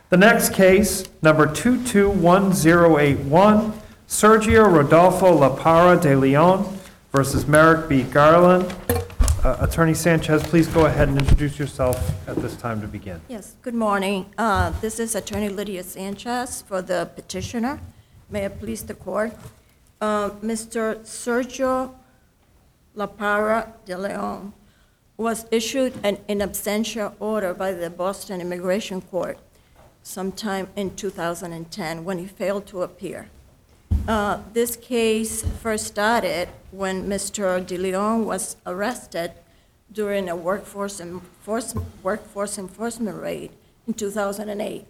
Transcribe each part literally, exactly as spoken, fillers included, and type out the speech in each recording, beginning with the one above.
The next case, number two two one zero eight one, Sergio Rodolfo La Parra de Leon versus Merrick B. Garland. Uh, Attorney Sanchez, please go ahead and introduce yourself at this time to begin. Yes, good morning. Uh, This is Attorney Lydia Sanchez for the petitioner. May it please the court. Uh, Mister Sergio La Parra de Leon was issued an in absentia order by the Boston Immigration Court sometime in two thousand ten when he failed to appear. Uh, This case first started when Mister De Leon was arrested during a workforce enforcement, workforce enforcement raid in two thousand eight.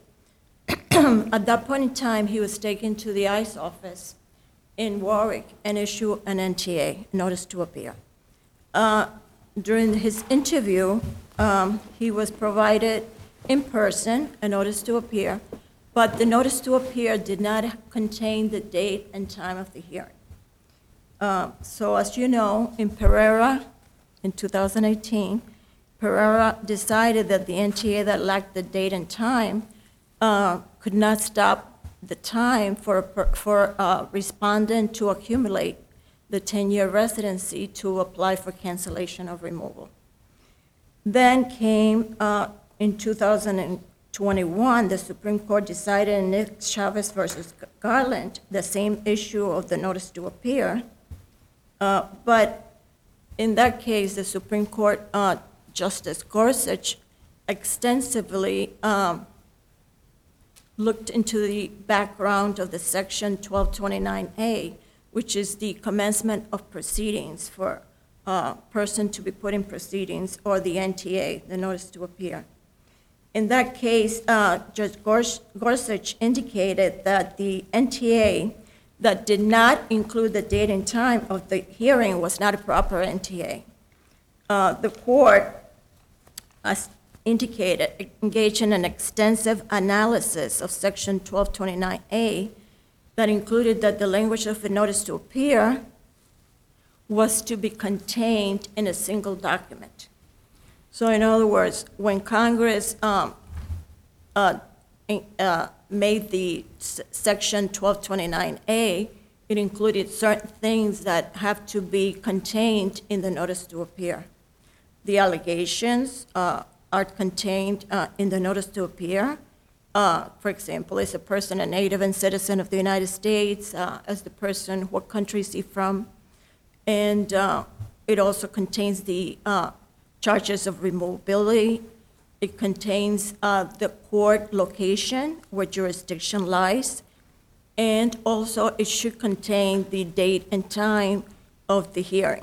At that point in time, he was taken to the ICE office in Warwick and issued an N T A, notice to appear. Uh, during his interview, um, he was provided in person a notice to appear, but the notice to appear did not contain the date and time of the hearing. Uh, so as you know, in Pereira, in two thousand eighteen, Pereira decided that the N T A that lacked the date and time uh, could not stop the time for a, per- for a respondent to accumulate the ten-year residency to apply for cancellation of removal. Then came, uh, in two thousand twenty-one, the Supreme Court decided in Nick Chavez versus Garland, the same issue of the notice to appear. Uh, but in that case, the Supreme Court, uh, Justice Gorsuch extensively um, looked into the background of the Section twelve twenty-nine A, which is the commencement of proceedings for a person to be put in proceedings, or the N T A, the notice to appear. In that case, uh, Judge Gors- Gorsuch indicated that the N T A that did not include the date and time of the hearing was not a proper N T A. Uh, the court, as indicated, engaged in an extensive analysis of Section twelve twenty-nine A that included that the language of the notice to appear was to be contained in a single document. So in other words, when Congress um, uh, uh, made the s- Section twelve twenty-nine A, it included certain things that have to be contained in the notice to appear. The allegations uh, are contained uh, in the notice to appear. Uh, for example, is a person a native and citizen of the United States? Uh, as the person, what country is he from? And uh, it also contains the uh, charges of removability. It contains uh, the court location where jurisdiction lies. And also it should contain the date and time of the hearing.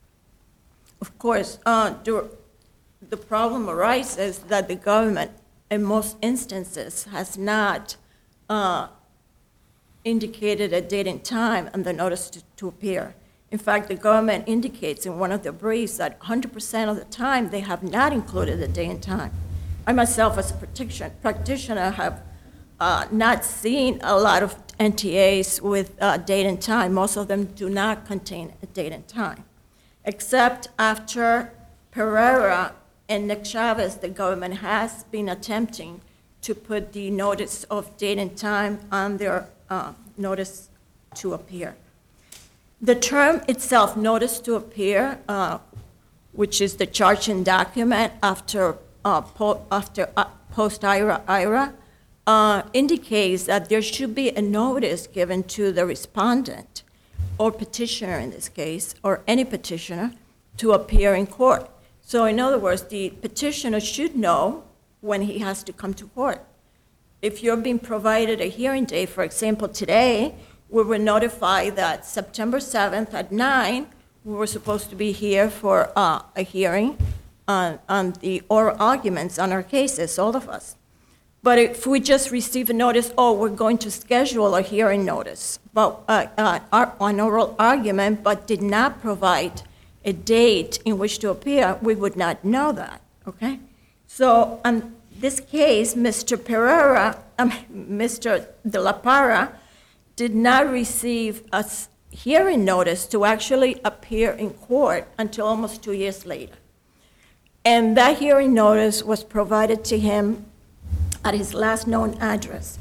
Of course, uh, the, the problem arises that the government, in most instances, has not uh, indicated a date and time on the notice to, to appear. In fact, the government indicates in one of their briefs that one hundred percent of the time they have not included the date and time. I myself, as a practitioner, practitioner have uh, not seen a lot of N T As with uh, date and time. Most of them do not contain a date and time, except after Pereira and Nick Chavez, the government has been attempting to put the notice of date and time on their uh, notice to appear. The term itself, notice to appear, uh, which is the charging document after uh, po- after uh, post-IRA, IRA, uh, indicates that there should be a notice given to the respondent, or petitioner in this case, or any petitioner, to appear in court. So in other words, the petitioner should know when he has to come to court. If you're being provided a hearing date, for example, today, we were notified that September seventh at nine, we were supposed to be here for uh, a hearing on, on the oral arguments on our cases, all of us. But if we just receive a notice, oh, we're going to schedule a hearing notice, but uh, uh, our, an oral argument, but did not provide a date in which to appear, we would not know that, okay? So in this case, Mister Pereira, um, Mister De La Parra, did not receive a s- hearing notice to actually appear in court until almost two years later. And that hearing notice was provided to him at his last known address,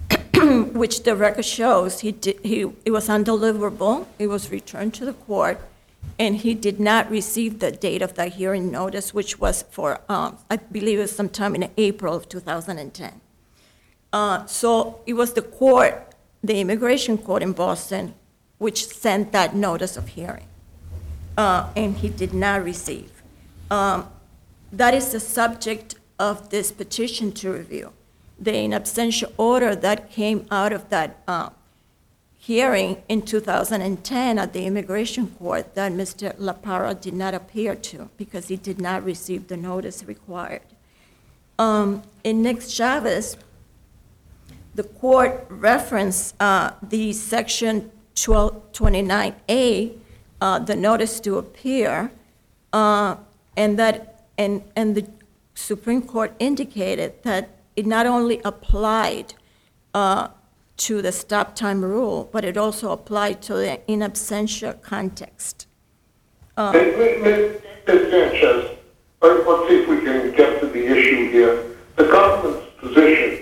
which the record shows he did, he, it was undeliverable, it was returned to the court, and he did not receive the date of that hearing notice, which was for, um, I believe it was sometime in April of two thousand ten. Uh, so it was the court, the immigration court in Boston, which sent that notice of hearing, uh, and he did not receive. Um, that is the subject of this petition to review. The in absentia order that came out of that uh, hearing in two thousand ten at the immigration court that Mister La Parra did not appear to because he did not receive the notice required. Um, in Nix Chavez, the court referenced uh, the section twelve twenty-nine A, uh, the notice to appear, uh, and that and and the Supreme Court indicated that it not only applied uh, to the stop time rule, but it also applied to the in absentia context. Uh, Miz Sanchez, let's see if we can get to the issue here. The government's position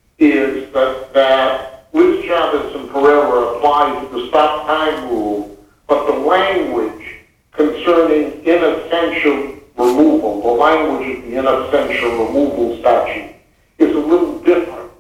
is that, that Liz Chavez and Pereira applies the stop time rule, but the language concerning in absentia removal, the language of the in absentia removal statute, is a little different.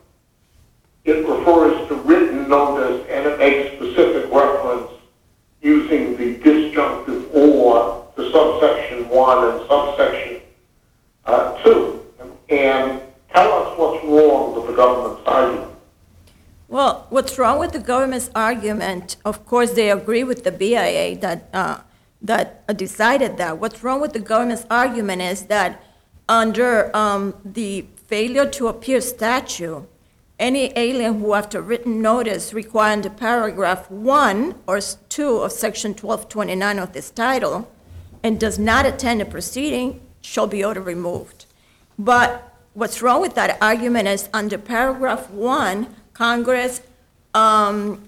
It refers to written notice and it makes specific reference using the disjunctive or to subsection one and subsection uh, two. And tell us what's wrong with the government's argument. Well, what's wrong with the government's argument, of course, they agree with the B I A that, uh, that decided that. What's wrong with the government's argument is that under um, the failure to appear statute, any alien who after written notice requiring the paragraph one or two of section twelve twenty-nine of this title and does not attend a proceeding shall be ordered removed. But what's wrong with that argument is under paragraph one, Congress um,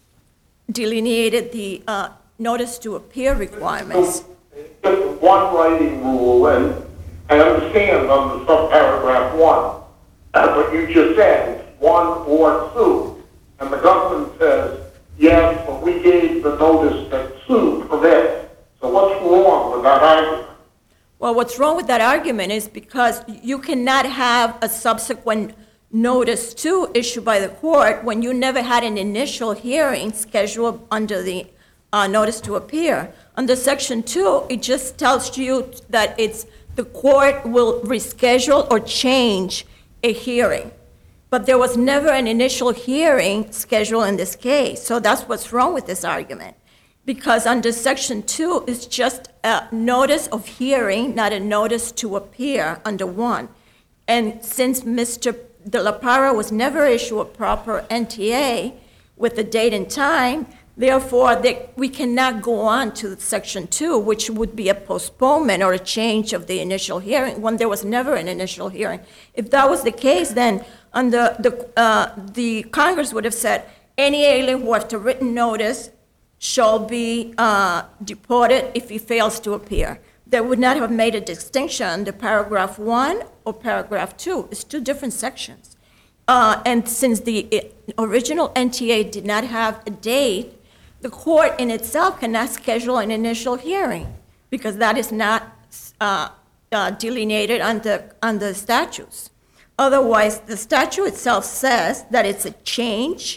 delineated the uh, notice to appear requirements. Just one writing rule, and I understand on the subparagraph one, uh, but you just said it's one or two, and the government says, yes, but we gave the notice that two permits. So what's wrong with that argument? Well, what's wrong with that argument is because you cannot have a subsequent notice to issued by the court when you never had an initial hearing scheduled under the uh, notice to appear. Under section two, it just tells you that it's the court will reschedule or change a hearing. But there was never an initial hearing scheduled in this case. So that's what's wrong with this argument. Because under section two, it's just a notice of hearing, not a notice to appear under one. And since Mister De La Parra was never issued a proper N T A with the date and time, therefore, they, we cannot go on to section two, which would be a postponement or a change of the initial hearing when there was never an initial hearing. If that was the case, then under the, uh, the Congress would have said, any alien who after written notice shall be uh, deported if he fails to appear. They would not have made a distinction under paragraph one or paragraph two. It's two different sections. Uh, and since the uh, original N T A did not have a date, the court in itself cannot schedule an initial hearing because that is not uh, uh, delineated under, under statutes. Otherwise, the statute itself says that it's a change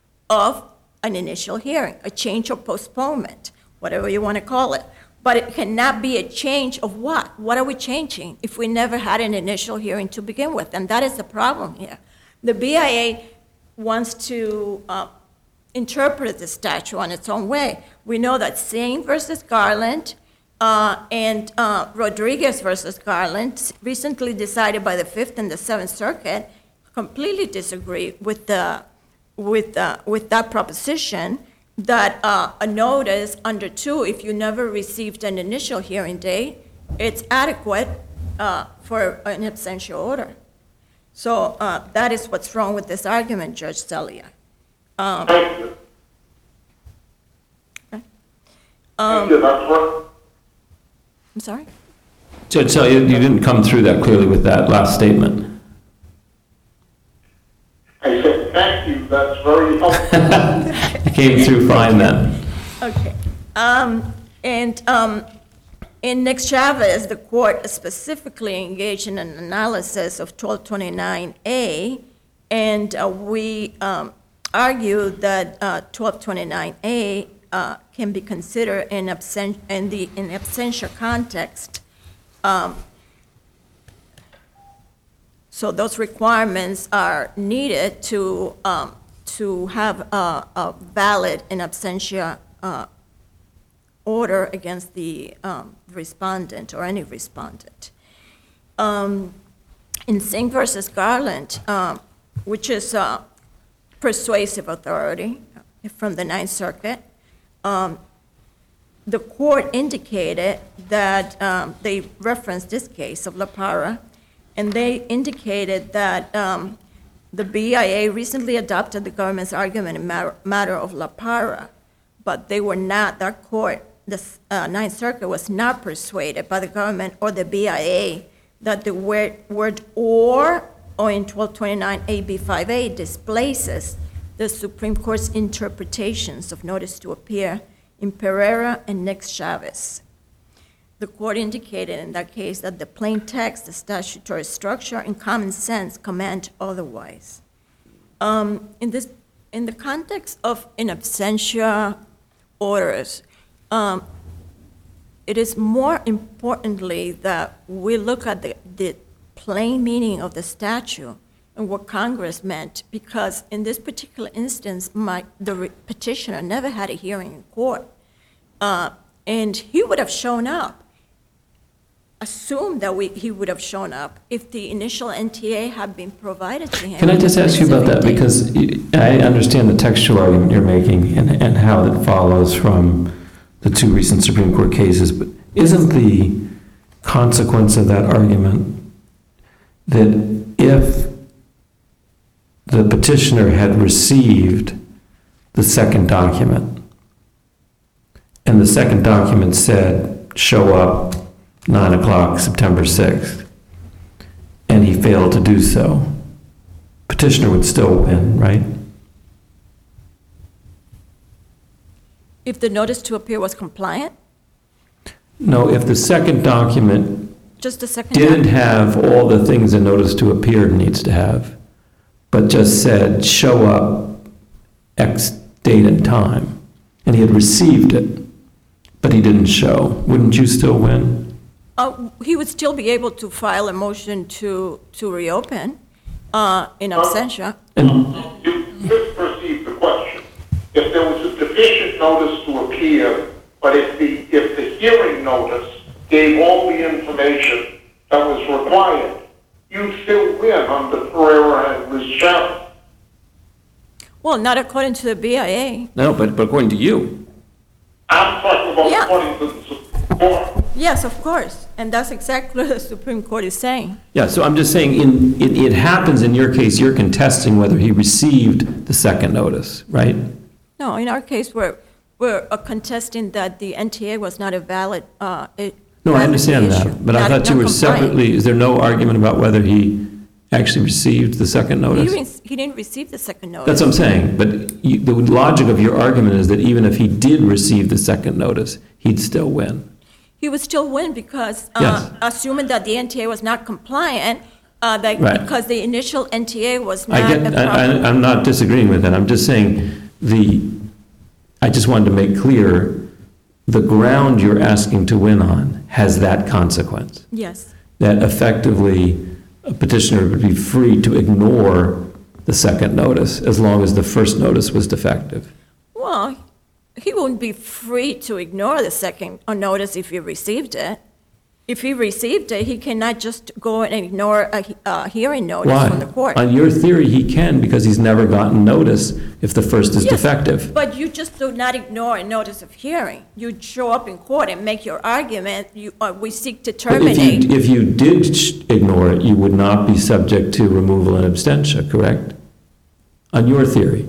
of an initial hearing, a change or postponement, whatever you want to call it. But it cannot be a change of what? What are we changing if we never had an initial hearing to begin with? And that is the problem here. The B I A wants to uh, interpret the statute on its own way. We know that Singh versus Garland uh, and uh, Rodriguez versus Garland, recently decided by the Fifth and the Seventh Circuit, completely disagree with the with uh, with that proposition that uh, a notice under two, if you never received an initial hearing date, it's adequate uh, for an absentia order. So uh, that is what's wrong with this argument, Judge Celia. Um, Thank you. okay. Thank Um, you, that's right. I'm sorry? Judge Celia, you didn't come through that clearly with that last statement. I said, thank you, that's very helpful. It came through fine then. Okay. Um, And um, in Nick Chavez, the court specifically engaged in an analysis of twelve twenty-nine A, and uh, we um, argued that uh, twelve twenty-nine A uh, can be considered in absen- in the in absentia context. Um, So those requirements are needed to, um, to have a, a valid in absentia uh, order against the um, respondent or any respondent. Um, In Singh versus Garland, um, which is uh, persuasive authority from the Ninth Circuit, um, the court indicated that um, they referenced this case of La Parra, and they indicated that um, the B I A recently adopted the government's argument in matter, matter of La Parra, but they were not, that court, the uh, Ninth Circuit was not persuaded by the government or the B I A that the word, word or, or in twelve twenty-nine A B five A displaces the Supreme Court's interpretations of notice to appear in Pereira and Nick Chavez. The court indicated in that case that the plain text, the statutory structure, and common sense command otherwise. Um, in this, in the context of in absentia orders, um, it is more importantly that we look at the, the plain meaning of the statute and what Congress meant, because in this particular instance, my, the re- petitioner never had a hearing in court, uh, and he would have shown up. Assume that we, he would have shown up if the initial N T A had been provided to him. Can I just ask you about that? Because I understand the textual argument you're making and, and how it follows from the two recent Supreme Court cases, but isn't the consequence of that argument that if the petitioner had received the second document and the second document said, show up nine o'clock, September sixth, and he failed to do so, petitioner would still win, right? If the notice to appear was compliant, No, if the second document just a second. didn't have all the things a notice to appear needs to have, but just said, show up X date and time, and he had received it, but he didn't show, wouldn't you still win? Uh, he would still be able to file a motion to, to reopen uh, in absentia. And You misperceived the question. If there was a deficient notice to appear, but if the, if the hearing notice gave all the information that was required, you'd still win under Pereira and Chavez. Well, not according to the B I A. no, but, but according to you, I'm talking about Yeah. according to the Supreme Court. Yes, of course, and that's exactly what the Supreme Court is saying. yeah, so I'm just saying, in, it, it happens in your case, you're contesting whether he received the second notice, right? No, in our case, we're, we're uh, contesting that the N T A was not a valid, uh, it- No, I valid understand issue, that, but I not- thought you not were compliant. separately, is there no argument about whether he actually received the second He notice? didn't, he didn't receive the second notice. That's what I'm saying, but you, the logic of your argument is that even if he did receive the second notice, he'd still win. He would still win because, uh, Yes. assuming that the N T A was not compliant, uh, that, Right. because the initial N T A was not I a get, I, I- proper. I'm not disagreeing with that, I'm just saying, the, I just wanted to make clear, the ground you're asking to win on has that consequence, Yes, that effectively a petitioner would be free to ignore the second notice as long as the first notice was defective. well, he wouldn't be free to ignore the second uh, notice if he received it. If he received it, he cannot just go and ignore a, he- a hearing notice Why? from the court. On your theory, he can, because he's never gotten notice if the first is Yes, defective. But you just do not ignore a notice of hearing. You show up in court and make your argument, you, uh, we seek to But if terminate. you, if you did sh- ignore it, you would not be subject to removal in absentia, correct? On your theory.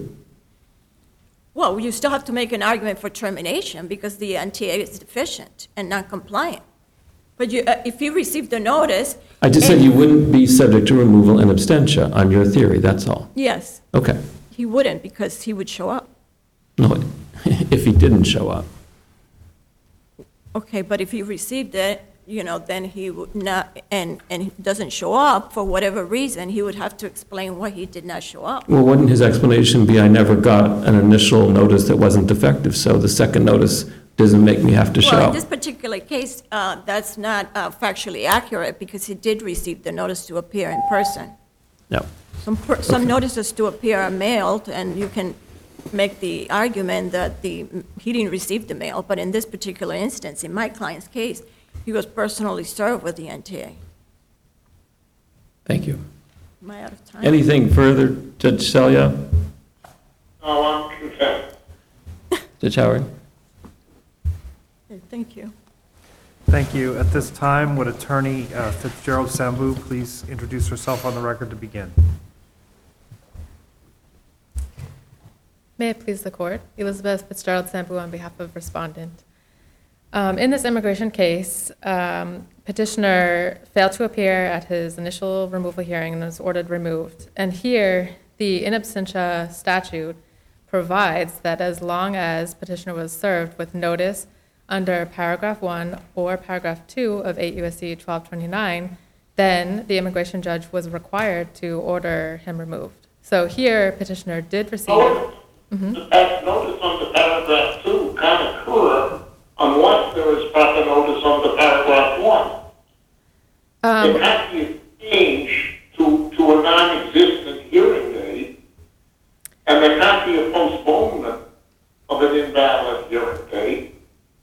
Well, you still have to make an argument for termination because the N T A is deficient and not compliant. But you, uh, if you received the notice. I just said and- you wouldn't be subject to removal in absentia on your theory, that's all. Yes, Okay. he wouldn't because he would show up. No, if he didn't show up. Okay, but if he received it, you know, then he would not, and, and he doesn't show up for whatever reason, he would have to explain why he did not show up. Well, wouldn't his explanation be, I never got an initial notice that wasn't defective, so the second notice doesn't make me have to Well, in show? this particular case, uh, that's not uh, factually accurate because he did receive the notice to appear in person. No. Some, per- some notices to appear are mailed, and you can make the argument that the, he didn't receive the mail, but in this particular instance, in my client's case, he was personally served with the N T A. Thank you. Am I out of time? Anything further, Judge Selya? No, I'm content. Judge Howard? Okay, thank you. Thank you. At this time, would Attorney uh, Fitzgerald Sambu please introduce herself on the record to begin? May it please the court, Elizabeth Fitzgerald Sambu on behalf of respondent. Um, in this immigration case, um, petitioner failed to appear at his initial removal hearing and was ordered removed. And here, the in absentia statute provides that as long as petitioner was served with notice under paragraph one or paragraph two of eight U S C twelve twenty-nine, then the immigration judge was required to order him removed. So here, petitioner did receive. Notice, that notice under paragraph two can occur unless there is proper notice under paragraph one. Um, It has to be changed to, to a non-existent hearing date, and there can't be a postponement of an invalid hearing date.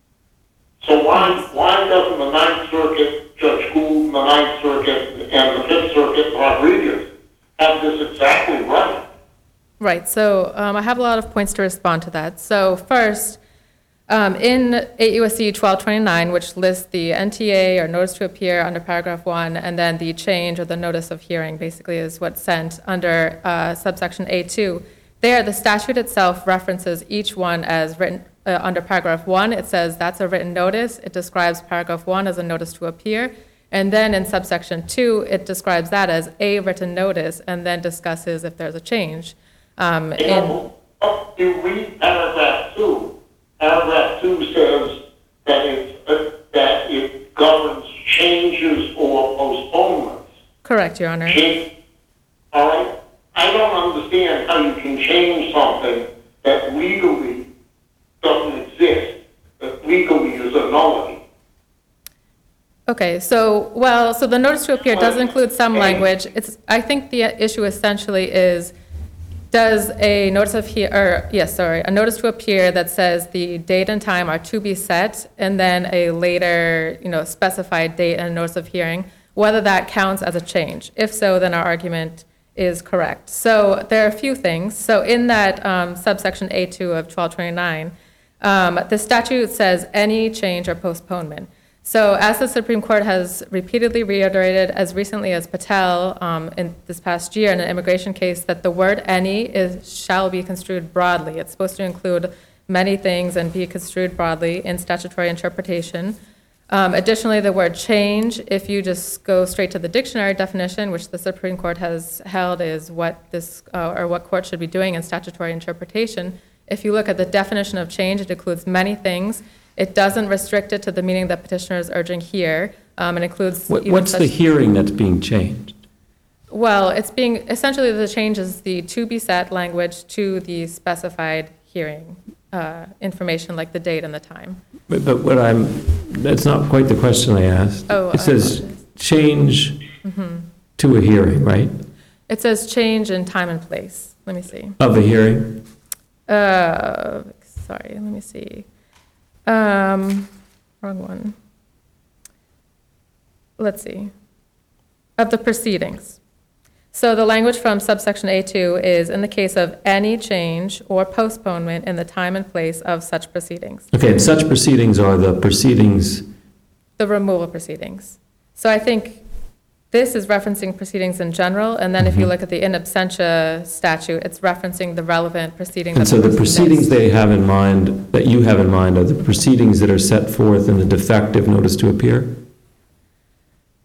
So why, why doesn't the Ninth Circuit, Judge Gould, and the Ninth Circuit, and the Fifth Circuit, Rodriguez, have this exactly right? Right, so um, I have a lot of points to respond to that. So first, um, in eight U S C twelve twenty-nine, which lists the N T A or notice to appear under paragraph one, and then the change or the notice of hearing basically is what's sent under uh, subsection A two. There, the statute itself references each one as written uh, under paragraph one. It says that's a written notice. It describes paragraph one as a notice to appear. And then in subsection two, it describes that as a written notice and then discusses if there's a change. Um, You know, if you read paragraph two, paragraph two says that it, uh, that it governs changes or postponements. correct, Your Honor. Change, all right? I don't understand how you can change something that legally doesn't exist, that legally is a nullity. Okay, so, well, so the notice to appear does include some language. It's, I think the issue essentially is, does a notice of he, or, yes, sorry, a notice to appear that says the date and time are to be set, and then a later, you know, specified date and a notice of hearing, whether that counts as a change. If so, then our argument is correct. So there are a few things. So in that um, subsection A two of twelve twenty-nine, um, the statute says any change or postponement. So as the Supreme Court has repeatedly reiterated as recently as Patel um, in this past year in an immigration case, that the word any is shall be construed broadly. It's supposed to include many things and be construed broadly in statutory interpretation. Um, additionally, the word change, if you just go straight to the dictionary definition, which the Supreme Court has held is what this uh, or what court should be doing in statutory interpretation, if you look at the definition of change, it includes many things. It doesn't restrict it to the meaning that petitioner is urging here. Um, it includes. What- even What's the such- hearing that's being changed? Well, it's being, essentially the change is the to be set language to the specified hearing uh, information, like the date and the time. But but what I'm, that's not quite the question I asked. Oh, I It says apologize. change to a hearing, right? It says change in time and place. Let me see. Of a hearing? Uh, sorry, let me see. Um, wrong one. Let's see. Of the proceedings. So the language from subsection A two is in the case of any change or postponement in the time and place of such proceedings, Okay, and such proceedings are the proceedings, the removal proceedings. So I think this is referencing proceedings in general, and then if you look at the in absentia statute, it's referencing the relevant proceeding. and that so the person proceedings missed. they have in mind, that you have in mind, are the proceedings that are set forth in the defective notice to appear?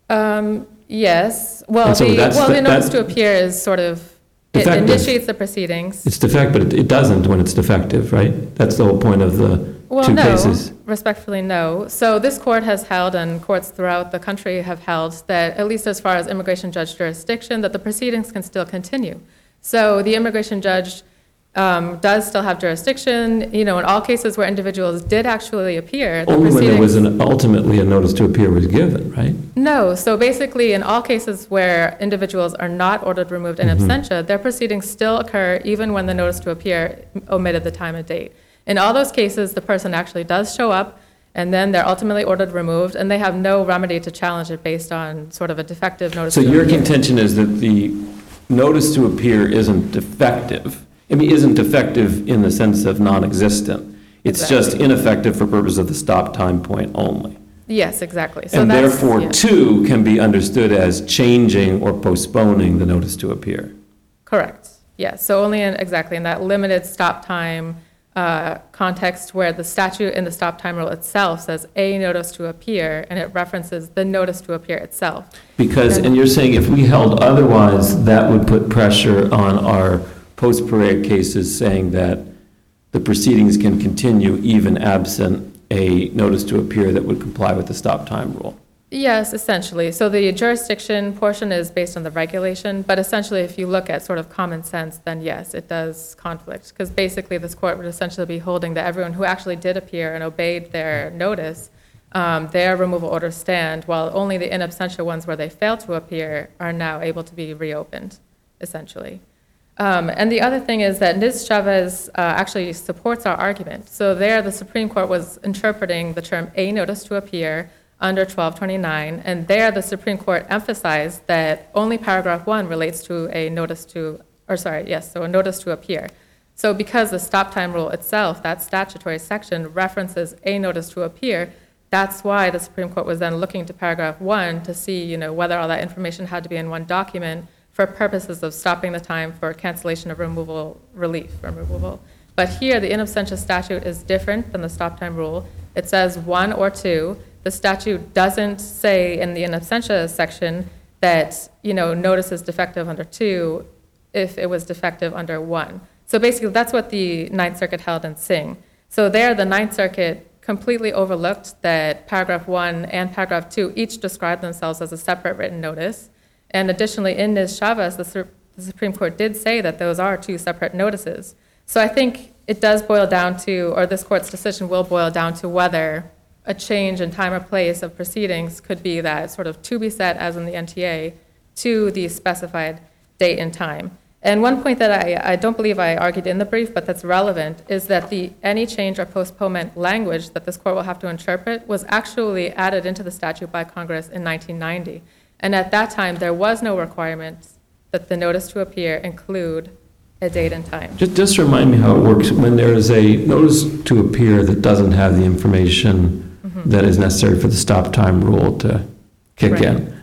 Um, yes, well, And so the, that's well, the- the notice that- to appear is sort of, it Defective. initiates the proceedings. It's defective, but it- it doesn't when it's defective, right? That's the whole point of the Well, two no, cases. respectfully, no. So this court has held, and courts throughout the country have held, that at least as far as immigration judge jurisdiction, that the proceedings can still continue. So the immigration judge um, does still have jurisdiction, you know, in all cases where individuals did actually appear, the Only when there was proceedings. an, ultimately a notice to appear was given, right? No, so basically, in all cases where individuals are not ordered removed in Mm-hmm. absentia, their proceedings still occur even when the notice to appear omitted the time and date. In all those cases, the person actually does show up, and then they're ultimately ordered removed, and they have no remedy to challenge it based on sort of a defective notice So to your appear. contention is that the notice to appear isn't defective? I mean, isn't defective in the sense of non-existent? It's just Exactly. ineffective for purpose of the stop time point only? Yes, exactly. So And that's- therefore, yeah. two can be understood as changing or postponing the notice to appear? Correct, yes. So only in, exactly in that limited stop time uh, context where the statute in the stop time rule itself says a notice to appear, and it references the notice to appear itself. Because, and you're saying if we held otherwise, that would put pressure on our post-parade cases saying that the proceedings can continue even absent a notice to appear that would comply with the stop time rule? Yes, essentially. So the jurisdiction portion is based on the regulation, but essentially if you look at sort of common sense, then yes, it does conflict. Because basically this court would essentially be holding that everyone who actually did appear and obeyed their notice, um, their removal orders stand, while only the in absentia ones where they failed to appear are now able to be reopened, essentially. Um, and the other thing is that Niz Chavez uh, actually supports our argument. So there, the Supreme Court was interpreting the term a notice to appear under twelve twenty-nine, and there the Supreme Court emphasized that only paragraph one relates to a notice to, or sorry, yes, so a notice to appear. So because the stop time rule itself, that statutory section references a notice to appear, that's why the Supreme Court was then looking to paragraph one to see, you know, whether all that information had to be in one document for purposes of stopping the time for cancellation of removal relief from removal. But here, the in absentia statute is different than the stop time rule. It says one or two. The statute doesn't say in the in absentia section that, you know, notice is defective under two if it was defective under one. So basically, that's what the Ninth Circuit held in Singh. So there, the Ninth Circuit completely overlooked that paragraph one and paragraph two each describe themselves as a separate written notice. And additionally, in Niz Chavez, the, Sur- the Supreme Court did say that those are two separate notices. So I think it does boil down to, or this court's decision will boil down to whether a change in time or place of proceedings could be that sort of to be set, as in the N T A, to the specified date and time. And one point that I, I don't believe I argued in the brief, but that's relevant, is that the any change or postponement language that this court will have to interpret was actually added into the statute by Congress in nineteen ninety. And at that time, there was no requirement that the notice to appear include a date and time. Just, just remind me how it works. When there is a notice to appear that doesn't have the information that is necessary for the stop time rule to kick Right. in,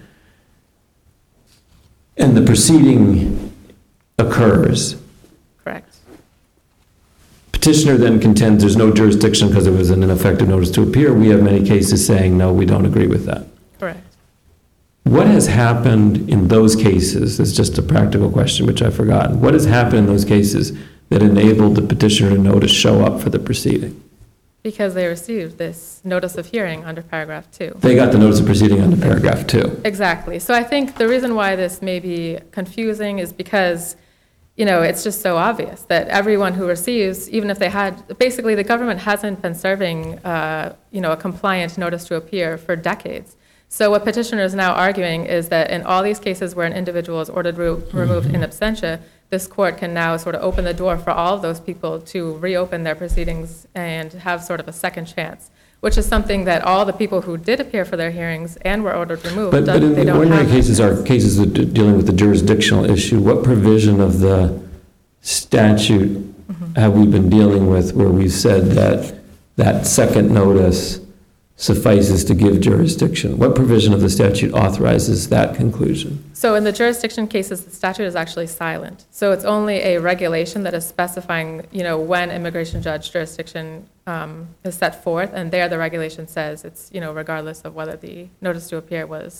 and the proceeding occurs, Correct. petitioner then contends there's no jurisdiction because it was an ineffective notice to appear. We have many cases saying, no, we don't agree with that. Correct. What has happened in those cases, it's just a practical question, which I've forgotten. What has happened in those cases that enabled the petitioner to know to show up for the proceeding? Because they received this notice of hearing under paragraph two. They got the notice of proceeding under paragraph two. Exactly. So I think the reason why this may be confusing is because, you know, it's just so obvious that everyone who receives, even if they had, basically the government hasn't been serving, uh, you know, a compliant notice to appear for decades. So what petitioner is now arguing is that in all these cases where an individual is ordered re- removed in absentia, this court can now sort of open the door for all of those people to reopen their proceedings and have sort of a second chance, which is something that all the people who did appear for their hearings and were ordered removed, But, but don't- in they the don't ordinary have. cases are cases that are dealing with the jurisdictional issue. What provision of the statute have we been dealing with where we've said that that second notice suffices to give jurisdiction? What provision of the statute authorizes that conclusion? So in the jurisdiction cases, the statute is actually silent. So it's only a regulation that is specifying, you know, when immigration judge jurisdiction um, is set forth, and there the regulation says it's, you know, regardless of whether the notice to appear was,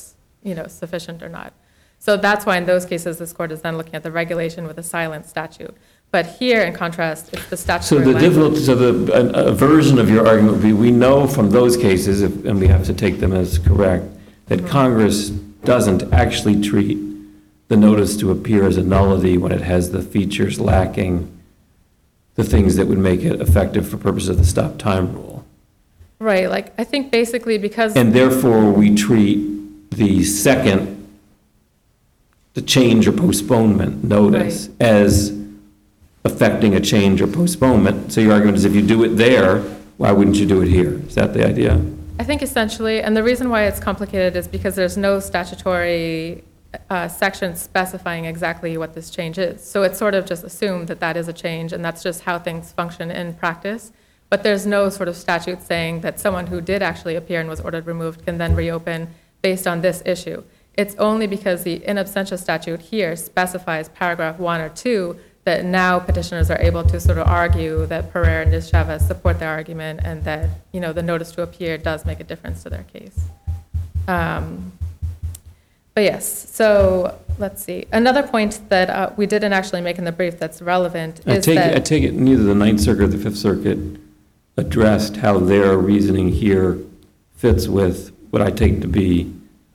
you know, sufficient or not. So that's why in those cases, this court is then looking at the regulation with a silent statute. But here, in contrast, it's the So statutory the language. difficult, so the, a, a version of your argument would be, we know from those cases, if- and we have to take them as correct, that Mm-hmm. Congress doesn't actually treat the notice to appear as a nullity when it has the features lacking the things that would make it effective for purposes of the stop time rule. Right, like, I think basically because. And therefore, we treat the second, the change or postponement notice as affecting a change or postponement. So your argument is if you do it there, why wouldn't you do it here? Is that the idea? I think essentially, and the reason why it's complicated is because there's no statutory uh, section specifying exactly what this change is. So it's sort of just assumed that that is a change, and that's just how things function in practice. But there's no sort of statute saying that someone who did actually appear and was ordered removed can then reopen based on this issue. It's only because the in absentia statute here specifies paragraph one or two that now petitioners are able to sort of argue that Pereira and Diz Chavez support their argument and that, you know, the notice to appear does make a difference to their case. Um, but yes, so let's see. Another point that uh, we didn't actually make in the brief that's relevant I is take, that. I take it neither the Ninth Circuit or the Fifth Circuit addressed how their reasoning here fits with what I take to be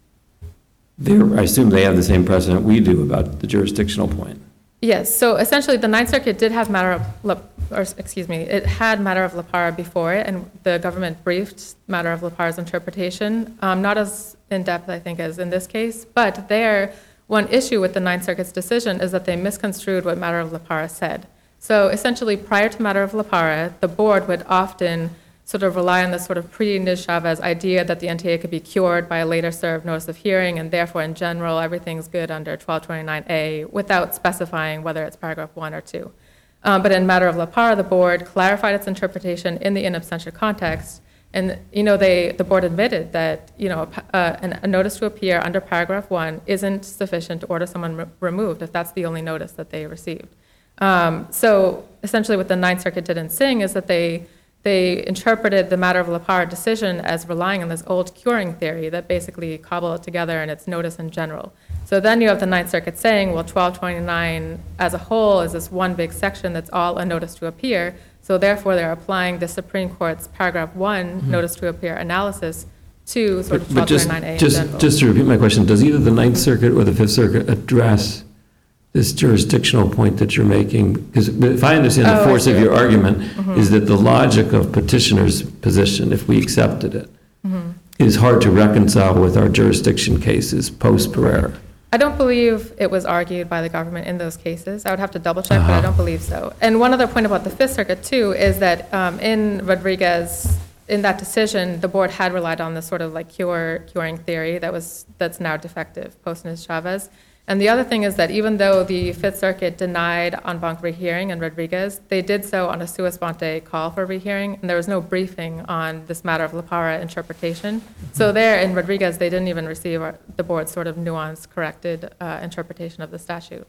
their, I assume they have the same precedent we do about the jurisdictional point. Yes, so essentially, the Ninth Circuit did have matter of, La, or excuse me, it had matter of La Parra before it, and the government briefed matter of La Parra's interpretation, um, not as in-depth, I think, as in this case, but there, one issue with the Ninth Circuit's decision is that they misconstrued what matter of La Parra said. So essentially, prior to matter of La Parra, the board would often sort of rely on this sort of pre-Diz Chavez idea that the N T A could be cured by a later served notice of hearing, and therefore, in general, everything's good under twelve twenty-nine A without specifying whether it's paragraph one or two. Um, but in matter of La Parra, the board clarified its interpretation in the in absentia context, and you know, they the board admitted that you know a, a, a notice to appear under paragraph one isn't sufficient to order someone re- removed if that's the only notice that they received. Um, so essentially, what the Ninth Circuit did in Singh is that they They interpreted the matter of La Parra decision as relying on this old curing theory that basically cobbled it together in its notice in general. So then you have the Ninth Circuit saying, well, twelve twenty-nine as a whole is this one big section that's all a notice to appear. So therefore, they're applying the Supreme Court's paragraph one Mm-hmm. notice to appear analysis to sort of But but twelve just, twenty-nine A in just, general. just to repeat my question, does either the Ninth Circuit or the Fifth Circuit address this jurisdictional point that you're making? Because if I understand Oh, the I force of see. your argument, Mm-hmm. is that the logic of petitioner's position, if we accepted it, Mm-hmm. is hard to reconcile with our jurisdiction cases post-Pereira. I don't believe it was argued by the government in those cases. I would have to double check, but I Uh-huh. don't believe so. And one other point about the Fifth Circuit too is that um, in Rodriguez, in that decision, the board had relied on this sort of like cure curing theory that was that's now defective post Diz Chavez. And the other thing is that even though the Fifth Circuit denied en banc rehearing in Rodriguez, they did so on a sua sponte call for rehearing, and there was no briefing on this matter of La Parra interpretation. So there in Rodriguez, they didn't even receive our, the board's sort of nuanced, corrected uh, interpretation of the statute.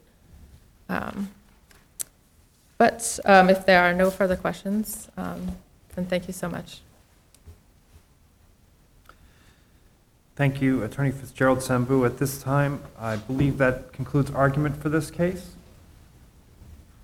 Um, but um, if there are no further questions, um, then thank you so much. Thank you, Attorney Fitzgerald Sambu. At this time, I believe that concludes argument for this case.